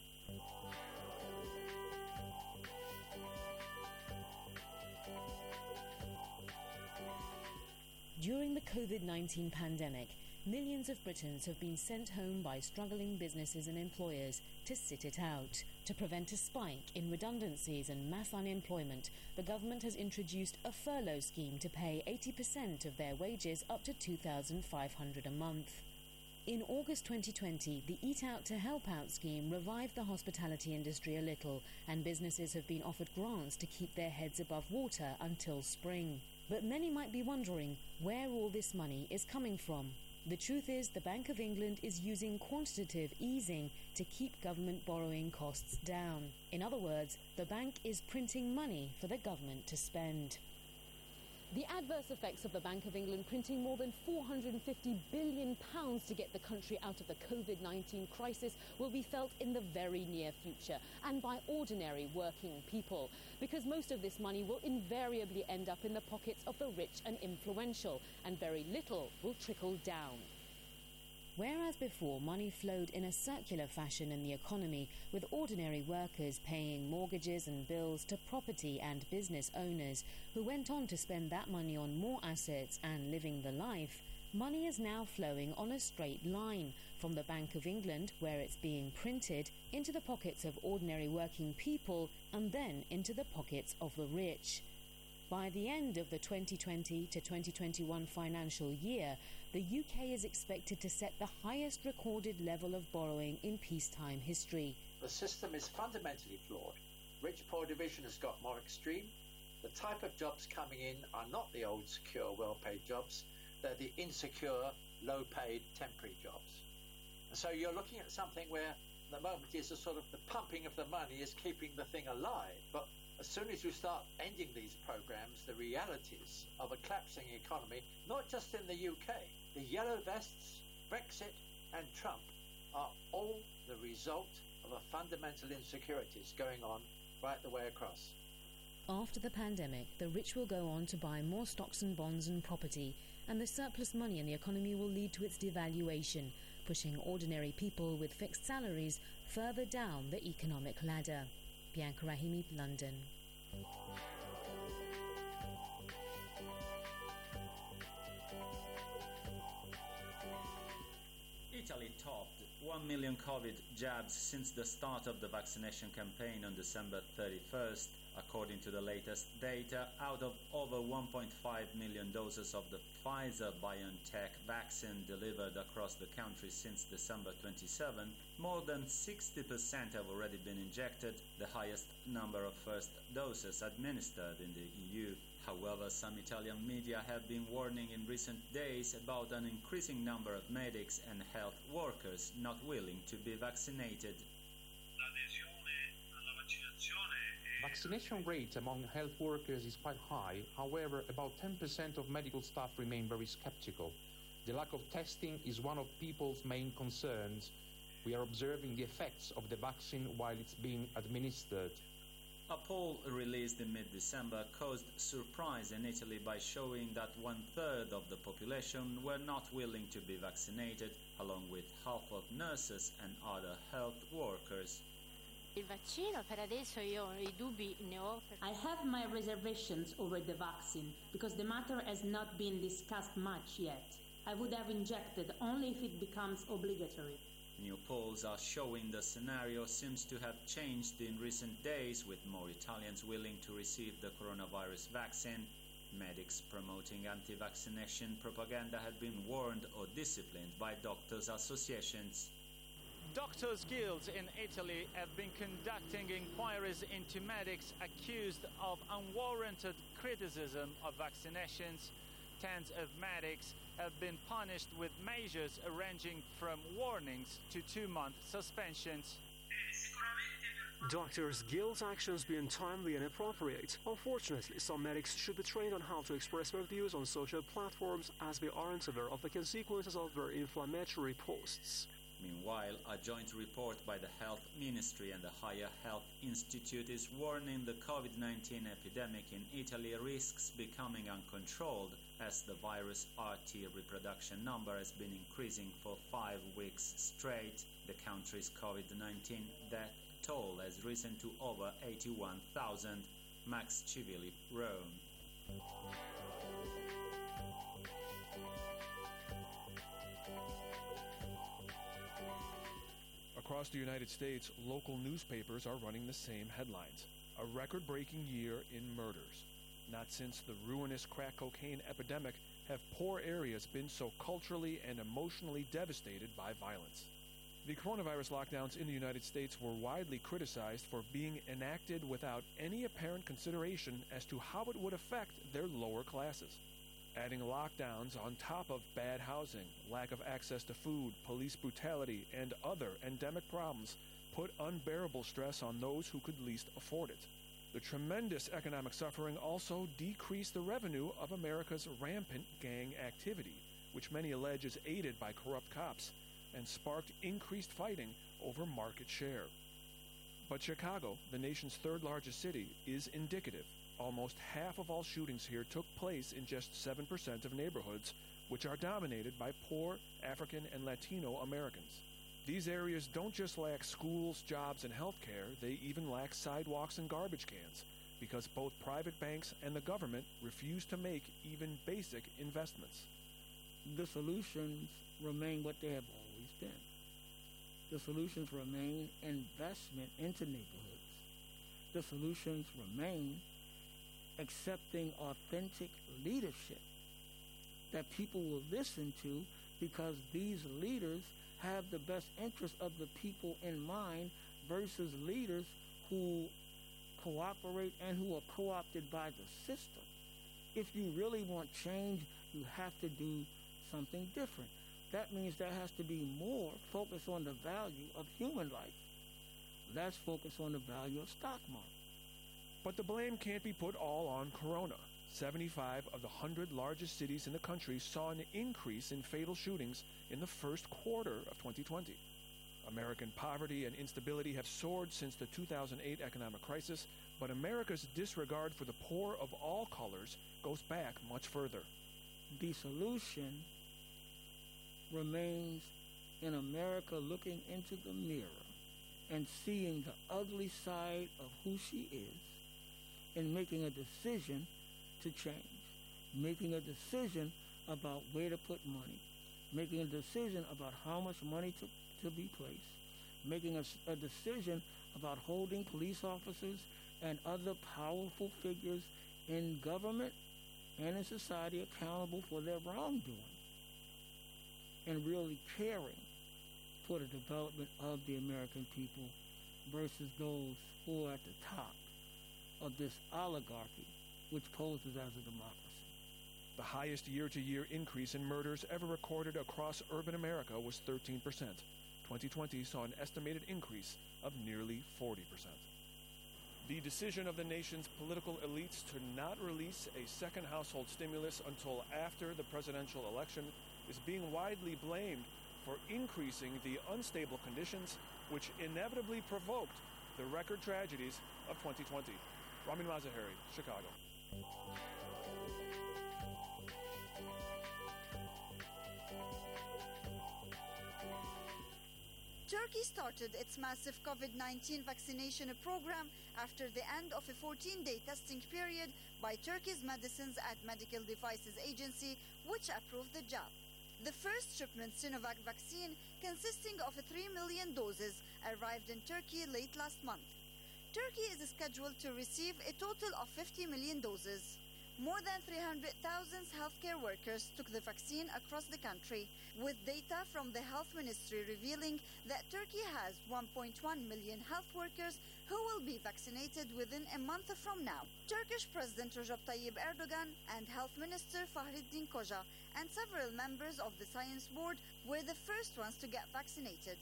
During the COVID nineteen pandemic, millions of Britons have been sent home by struggling businesses and employers to sit it out. To prevent a spike in redundancies and mass unemployment, the government has introduced a furlough scheme to pay eighty percent of their wages up to two thousand five hundred dollars a month. In August twenty twenty, the Eat Out to Help Out scheme revived the hospitality industry a little, and businesses have been offered grants to keep their heads above water until spring. But many might be wondering where all this money is coming from. The truth is, the Bank of England is using quantitative easing to keep government borrowing costs down. In other words, the bank is printing money for the government to spend. The adverse effects of the Bank of England printing more than four hundred fifty billion pounds to get the country out of the COVID nineteen crisis will be felt in the very near future, and by ordinary working people, because most of this money will invariably end up in the pockets of the rich and influential, and very little will trickle down. Whereas before money flowed in a circular fashion in the economy, with ordinary workers paying mortgages and bills to property and business owners who went on to spend that money on more assets and living the life, money is now flowing on a straight line from the Bank of England, where it's being printed, into the pockets of ordinary working people and then into the pockets of the rich. By the end of the twenty twenty to twenty twenty-one financial year, the U K is expected to set the highest recorded level of borrowing in peacetime history. The system is fundamentally flawed. Rich-poor division has got more extreme. The type of jobs coming in are not the old, secure, well-paid jobs. They're the insecure, low-paid, temporary jobs. And so you're looking at something where at the moment is a sort of the pumping of the money is keeping the thing alive. But as soon as you start ending these programs, the realities of a collapsing economy, not just in the U K, the yellow vests, Brexit and Trump are all the result of a fundamental insecurities going on right the way across. After the pandemic, the rich will go on to buy more stocks and bonds and property, and the surplus money in the economy will lead to its devaluation, pushing ordinary people with fixed salaries further down the economic ladder. Bianca Rahimi, London. Italy topped one million COVID jabs since the start of the vaccination campaign on December thirty-first. According to the latest data, out of over one point five million doses of the Pfizer-BioNTech vaccine delivered across the country since December twenty-seventh, more than sixty percent have already been injected, the highest number of first doses administered in the E U. However, some Italian media have been warning in recent days about an increasing number of medics and health workers not willing to be vaccinated. Vaccination rate among health workers is quite high. However, about ten percent of medical staff remain very skeptical. The lack of testing is one of people's main concerns. We are observing the effects of the vaccine while it's being administered. A poll released in mid-December caused surprise in Italy by showing that one-third of the population were not willing to be vaccinated, along with half of nurses and other health workers. Il vaccino per adesso io i dubbi ne ho. I have my reservations over the vaccine because the matter has not been discussed much yet. I would have injected only if it becomes obligatory. New polls are showing the scenario seems to have changed in recent days, with more Italians willing to receive the coronavirus vaccine. Medics promoting anti-vaccination propaganda have been warned or disciplined by doctors' associations. Doctors' guilds in Italy have been conducting inquiries into medics accused of unwarranted criticism of vaccinations. Tens of medics have been punished with measures ranging from warnings to two-month suspensions. Doctors' guilds' actions being timely and appropriate. Unfortunately, some medics should be trained on how to express their views on social platforms, as they aren't aware of the consequences of their inflammatory posts. Meanwhile, a joint report by the Health Ministry and the Higher Health Institute is warning the COVID nineteen epidemic in Italy risks becoming uncontrolled as the virus R T reproduction number has been increasing for five weeks straight. The country's COVID nineteen death toll has risen to over eighty-one thousand. Max Civilli, Rome. Across the United States, local newspapers are running the same headlines. A record-breaking year in murders. Not since the ruinous crack cocaine epidemic have poor areas been so culturally and emotionally devastated by violence. The coronavirus lockdowns in the United States were widely criticized for being enacted without any apparent consideration as to how it would affect their lower classes. Adding lockdowns on top of bad housing, lack of access to food, police brutality, and other endemic problems put unbearable stress on those who could least afford it. The tremendous economic suffering also decreased the revenue of America's rampant gang activity, which many allege is aided by corrupt cops, and sparked increased fighting over market share. But Chicago, the nation's third largest city, is indicative. Almost half of all shootings here took place in just seven percent of neighborhoods, which are dominated by poor African and Latino Americans. These areas don't just lack schools, jobs, and health care, they even lack sidewalks and garbage cans, because both private banks and the government refuse to make even basic investments. The solutions remain what they have always been. The solutions remain investment into neighborhoods. The solutions remain accepting authentic leadership that people will listen to, because these leaders have the best interest of the people in mind versus leaders who cooperate and who are co-opted by the system. If you really want change, you have to do something different. that means there has to be more focus on the value of human life, less focus on the value of stock market. But the blame can't be put all on Corona. seventy-five of the one hundred largest cities in the country saw an increase in fatal shootings in the first quarter of twenty twenty. American poverty and instability have soared since the two thousand eight economic crisis, but America's disregard for the poor of all colors goes back much further. The solution remains in America looking into the mirror and seeing the ugly side of who she is and making a decision to change, making a decision about where to put money, making a decision about how much money to, to be placed, making a, a decision about holding police officers and other powerful figures in government and in society accountable for their wrongdoing, and really caring for the development of the American people versus those who are at the top of this oligarchy which poses as a democracy. The highest year-to-year increase in murders ever recorded across urban America was thirteen percent. twenty twenty saw an estimated increase of nearly forty percent. The decision of the nation's political elites to not release a second household stimulus until after the presidential election is being widely blamed for increasing the unstable conditions which inevitably provoked the record tragedies of twenty twenty. Ramin Mazaheri, Chicago. Turkey started its massive COVID nineteen vaccination program after the end of a fourteen-day testing period by Turkey's Medicines and Medical Devices Agency, which approved the jab. The first shipment Sinovac vaccine, consisting of three million doses, arrived in Turkey late last month. Turkey is scheduled to receive a total of fifty million doses. More than three hundred thousand healthcare workers took the vaccine across the country, with data from the Health Ministry revealing that Turkey has one point one million health workers who will be vaccinated within a month from now. Turkish President Recep Tayyip Erdogan and Health Minister Fahrettin Koca and several members of the Science Board were the first ones to get vaccinated.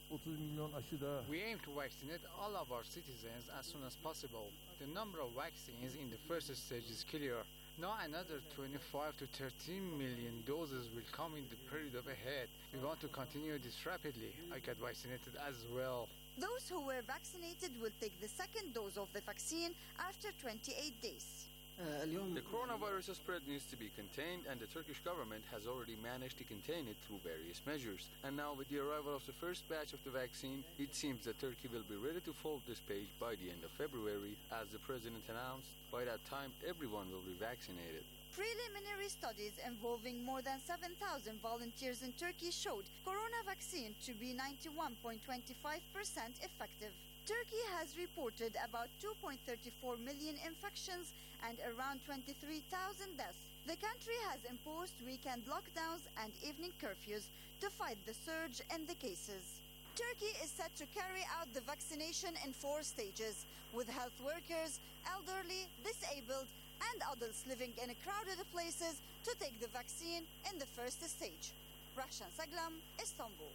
We aim to vaccinate all of our citizens as soon as possible. The number of vaccines in the first stage is clear. Now another twenty-five to thirty million doses will come in the period ahead. We want to continue this rapidly. I got vaccinated as well. Those who were vaccinated will take the second dose of the vaccine after twenty-eight days. The coronavirus spread needs to be contained, and the Turkish government has already managed to contain it through various measures. And now with the arrival of the first batch of the vaccine, it seems that Turkey will be ready to fold this page by the end of February, as the president announced. By that time, everyone will be vaccinated. Preliminary studies involving more than seven thousand volunteers in Turkey showed corona vaccine to be ninety-one point two five percent effective. Turkey has reported about two point three four million infections and around twenty-three thousand deaths. The country has imposed weekend lockdowns and evening curfews to fight the surge in the cases. Turkey is set to carry out the vaccination in four stages, with health workers, elderly, disabled, and adults living in crowded places to take the vaccine in the first stage. Rahshan Saglam, Istanbul.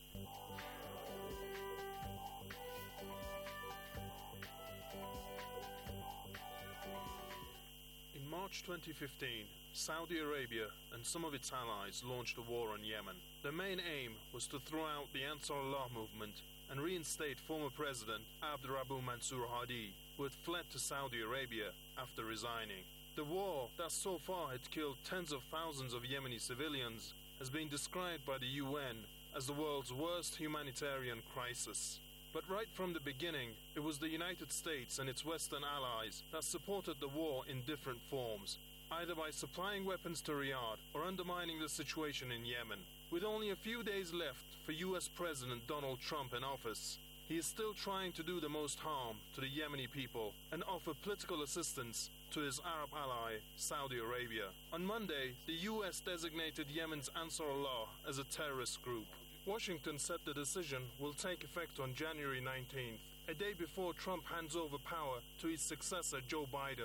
In March twenty fifteen, Saudi Arabia and some of its allies launched a war on Yemen. Their main aim was to throw out the Ansar Allah movement and reinstate former President Abdurabu Mansur Hadi, who had fled to Saudi Arabia after resigning. The war that so far had killed tens of thousands of Yemeni civilians has been described by the U N as the world's worst humanitarian crisis. But right from the beginning, it was the United States and its Western allies that supported the war in different forms, either by supplying weapons to Riyadh or undermining the situation in Yemen. With only a few days left for U S President Donald Trump in office, he is still trying to do the most harm to the Yemeni people and offer political assistance to his Arab ally, Saudi Arabia. On Monday, the U S designated Yemen's Ansar Allah as a terrorist group. Washington said the decision will take effect on January nineteenth, a day before Trump hands over power to his successor Joe Biden.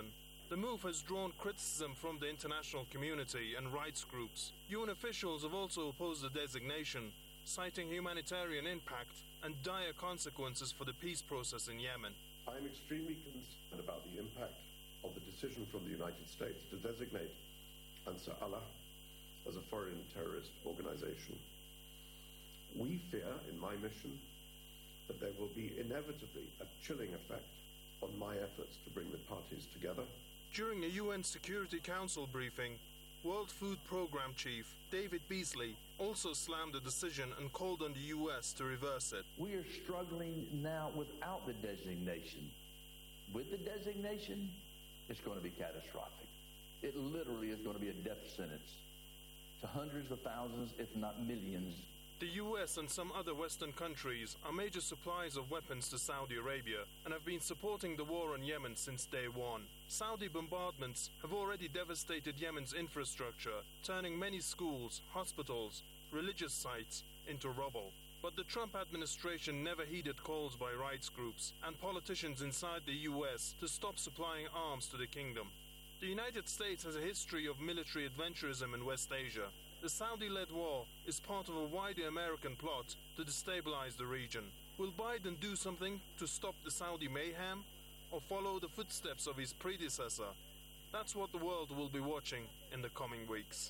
The move has drawn criticism from the international community and rights groups. U N officials have also opposed the designation, citing humanitarian impact and dire consequences for the peace process in Yemen. I am extremely concerned about the impact of the decision from the United States to designate Ansar Allah as a foreign terrorist organization. We fear, in my mission, that there will be inevitably a chilling effect on my efforts to bring the parties together. During a U N Security Council briefing, World Food Programme Chief David Beasley also slammed the decision and called on the U S to reverse it. We are struggling now without the designation. With the designation, it's going to be catastrophic. It literally is going to be a death sentence to hundreds of thousands, if not millions. The U S and some other Western countries are major suppliers of weapons to Saudi Arabia and have been supporting the war on Yemen since day one. Saudi bombardments have already devastated Yemen's infrastructure, turning many schools, hospitals, religious sites into rubble. But the Trump administration never heeded calls by rights groups and politicians inside the U S to stop supplying arms to the kingdom. The United States has a history of military adventurism in West Asia. The Saudi-led war is part of a wider American plot to destabilize the region. Will Biden do something to stop the Saudi mayhem or follow the footsteps of his predecessor? That's what the world will be watching in the coming weeks.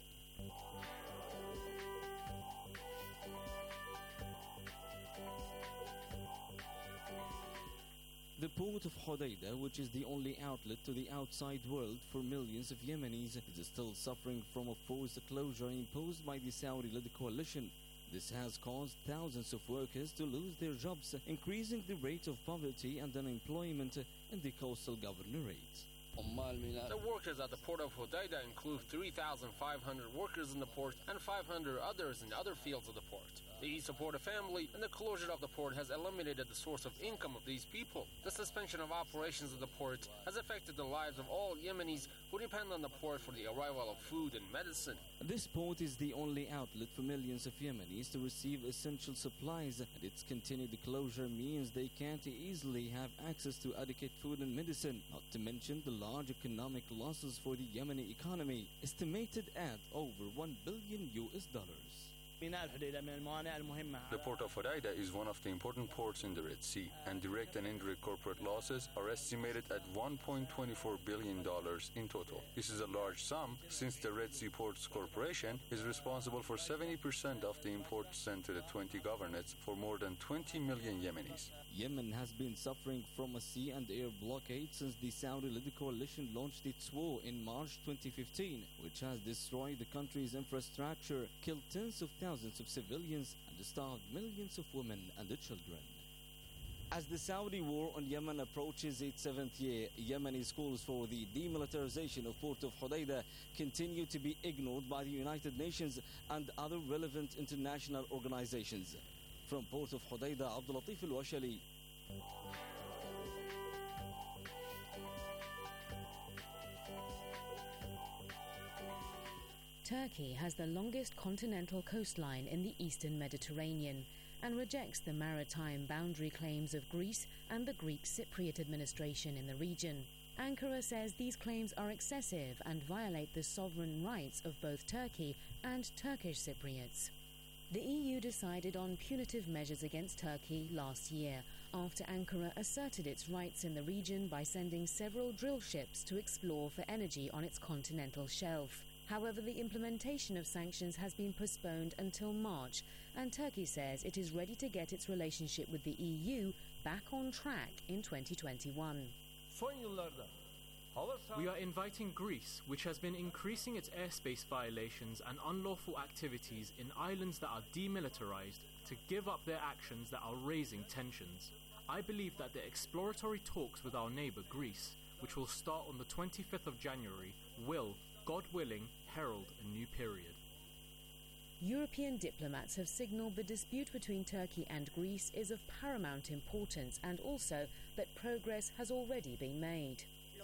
The port of Hodeidah, which is the only outlet to the outside world for millions of Yemenis, is still suffering from a forced closure imposed by the Saudi-led coalition. This has caused thousands of workers to lose their jobs, increasing the rate of poverty and unemployment in the coastal governorate. The workers at the port of Hodeidah include three thousand five hundred workers in the port and five hundred others in other fields of the port. They each support a family, and the closure of the port has eliminated the source of income of these people. The suspension of operations of the port has affected the lives of all Yemenis who depend on the port for the arrival of food and medicine. This port is the only outlet for millions of Yemenis to receive essential supplies, and its continued closure means they can't easily have access to adequate food and medicine, not to mention the large economic losses for the Yemeni economy, estimated at over one billion U S dollars. The port of Hodeidah is one of the important ports in the Red Sea, and direct and indirect corporate losses are estimated at one point two four billion dollars in total. This is a large sum, since the Red Sea Ports Corporation is responsible for seventy percent of the imports sent to the twenty governorates for more than twenty million Yemenis. Yemen has been suffering from a sea and air blockade since the Saudi-led coalition launched its war in March twenty fifteen, which has destroyed the country's infrastructure, killed tens of thousands of civilians, and starved millions of women and children. As the Saudi war on Yemen approaches its seventh year, Yemeni calls for the demilitarization of Port of Hodeidah continue to be ignored by the United Nations and other relevant international organizations. From Port of Hodeidah, Abdul Latif Al-Washali. Turkey has the longest continental coastline in the eastern Mediterranean and rejects the maritime boundary claims of Greece and the Greek Cypriot administration in the region. Ankara says these claims are excessive and violate the sovereign rights of both Turkey and Turkish Cypriots. The E U decided on punitive measures against Turkey last year after Ankara asserted its rights in the region by sending several drill ships to explore for energy on its continental shelf. However, the implementation of sanctions has been postponed until March, and Turkey says it is ready to get its relationship with the E U back on track in twenty twenty-one. We are inviting Greece, which has been increasing its airspace violations and unlawful activities in islands that are demilitarized, to give up their actions that are raising tensions. I believe that the exploratory talks with our neighbour Greece, which will start on the twenty-fifth of January, will, God willing, herald a new period. European diplomats have signalled the dispute between Turkey and Greece is of paramount importance, and also that progress has already been made.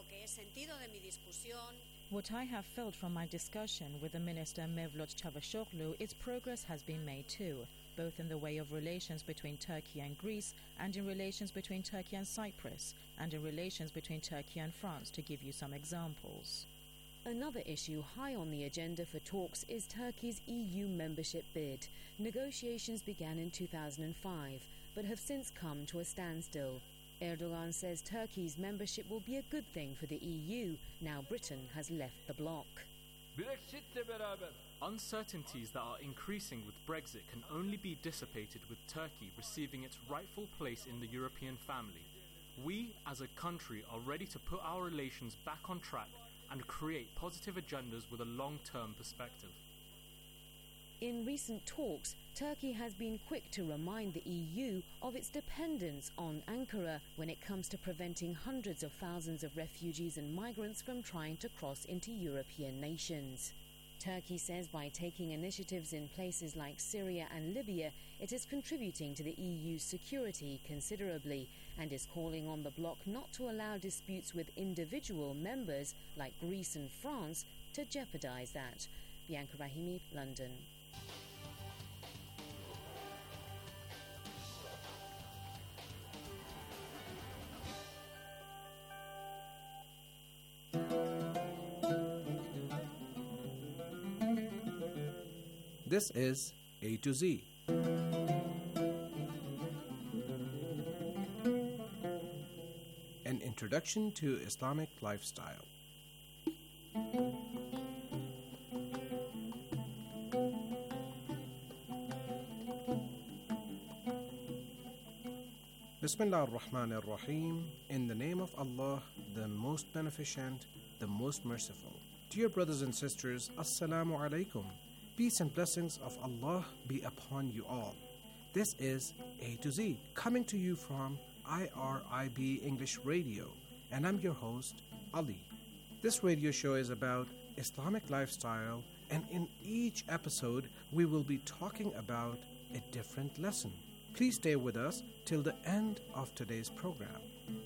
What I have felt from my discussion with the Minister Mevlut Çavuşoğlu is progress has been made too. both in the way of relations between Turkey and Greece, and in relations between Turkey and Cyprus, and in relations between Turkey and France, to give you some examples. Another issue high on the agenda for talks is Turkey's E U membership bid. Negotiations began in two thousand five, but have since come to a standstill. Erdogan says Turkey's membership will be a good thing for the E U, now Britain has left the bloc. Uncertainties that are increasing with Brexit can only be dissipated with Turkey receiving its rightful place in the European family. We, as a country, are ready to put our relations back on track and create positive agendas with a long-term perspective. In recent talks, Turkey has been quick to remind the E U of its dependence on Ankara when it comes to preventing hundreds of thousands of refugees and migrants from trying to cross into European nations. Turkey says by taking initiatives in places like Syria and Libya, it is contributing to the E U's security considerably and is calling on the bloc not to allow disputes with individual members like Greece and France to jeopardize that. Bianca Rahimi, London. This is A to Z. An introduction to Islamic lifestyle. Bismillah ar-Rahman ar-Rahim. In the name of Allah, the most beneficent, the most merciful. Dear brothers and sisters, Assalamu alaikum. Peace and blessings of Allah be upon you all. This is A to Z, coming to you from I R I B English Radio, and I'm your host, Ali. This radio show is about Islamic lifestyle, and in each episode, we will be talking about a different lesson. Please stay with us till the end of today's program.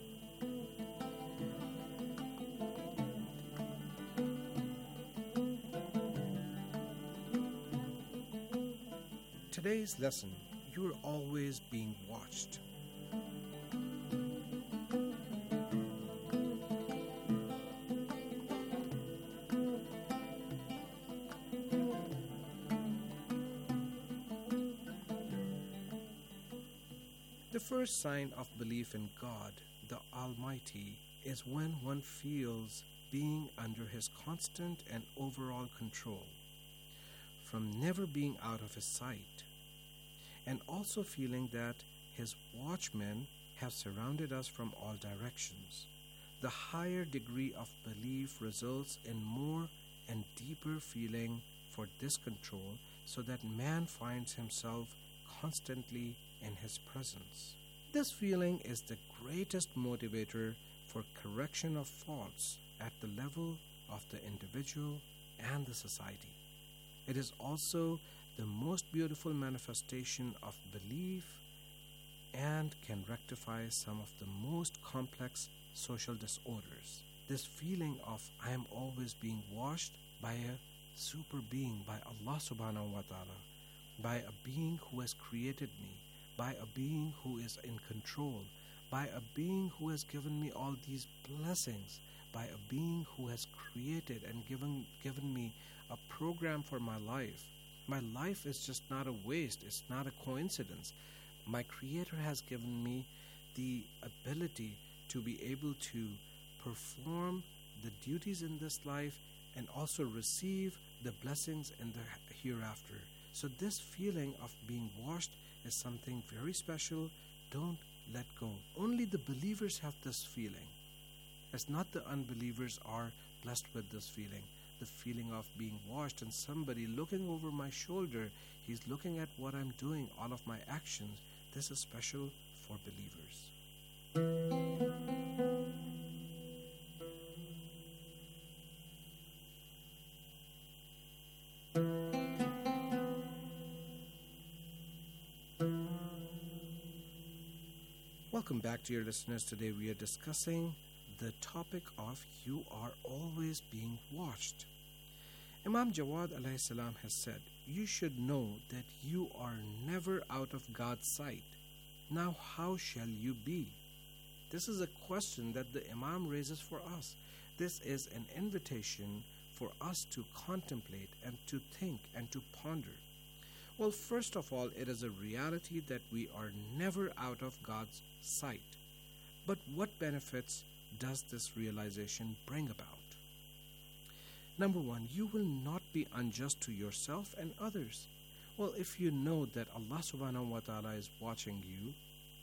Today's lesson, you're always being watched. The first sign of belief in God, the Almighty, is when one feels being under His constant and overall control, from never being out of His sight, and also feeling that His watchmen have surrounded us from all directions. The higher degree of belief results in more and deeper feeling for this control, so that man finds himself constantly in His presence. This feeling is the greatest motivator for correction of faults at the level of the individual and the society. It is also the most beautiful manifestation of belief and can rectify some of the most complex social disorders. This feeling of I am always being watched by a super being, by Allah subhanahu wa ta'ala, by a being who has created me, by a being who is in control, by a being who has given me all these blessings, by a being who has created and given given me a program for my life. My life is just not a waste, it's not a coincidence. My Creator has given me the ability to be able to perform the duties in this life and also receive the blessings in the hereafter. So this feeling of being washed is something very special. Don't let go. Only the believers have this feeling. It's not the unbelievers are blessed with this feeling. The feeling of being washed and somebody looking over my shoulder, he's looking at what I'm doing, all of my actions. This is special for believers. Welcome back, dear listeners. Today we are discussing the topic of you are always being watched. Imam Jawad alayhi salam has said, you should know that you are never out of God's sight. Now how shall you be? This is a question that the Imam raises for us. This is an invitation for us to contemplate and to think and to ponder. Well, first of all, it is a reality that we are never out of God's sight. But what benefits does this realization bring about? Number one, you will not be unjust to yourself and others. Well, if you know that Allah subhanahu wa ta'ala is watching you,